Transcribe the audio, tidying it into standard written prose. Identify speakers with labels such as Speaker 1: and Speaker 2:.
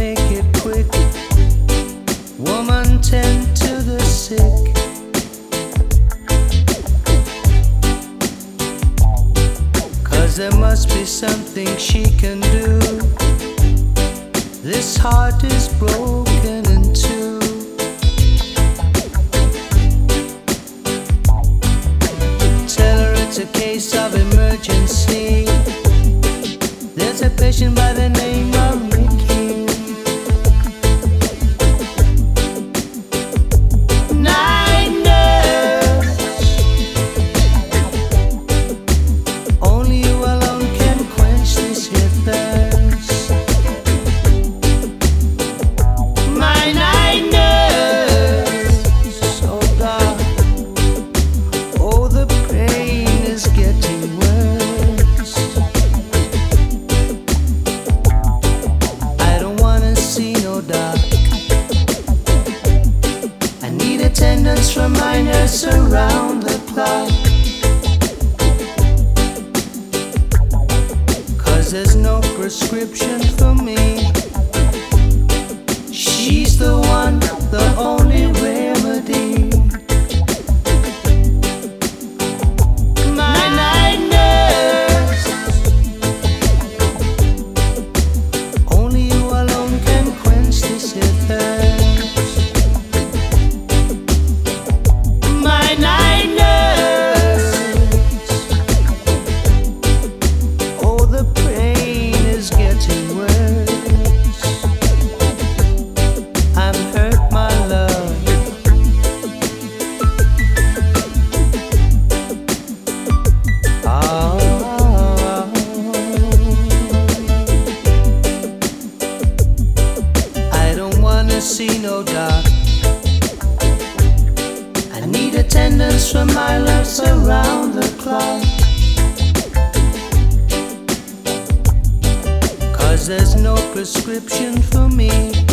Speaker 1: make it quick. Woman, tend to the sick. Cause there must be something she can do. This heart is broken in two. Tell her it's a case of emergency. There's a patient by the name of Mickey. Night nurse, only you alone can quench this here thirst. My night nurse, oh God, oh the pain is getting worse. I don't wanna see no dark. I need attendance from my nurse around the clock. Cause there's no prescription for me. She's the one, the only remedy. My night nurse, only you alone can quench this here thirst. My night nurse, oh the pain is getting worse. I'm hurt, my love. Ah, I don't wanna see no dark. I need attendance from my loves around the clock. Cause there's no prescription for me.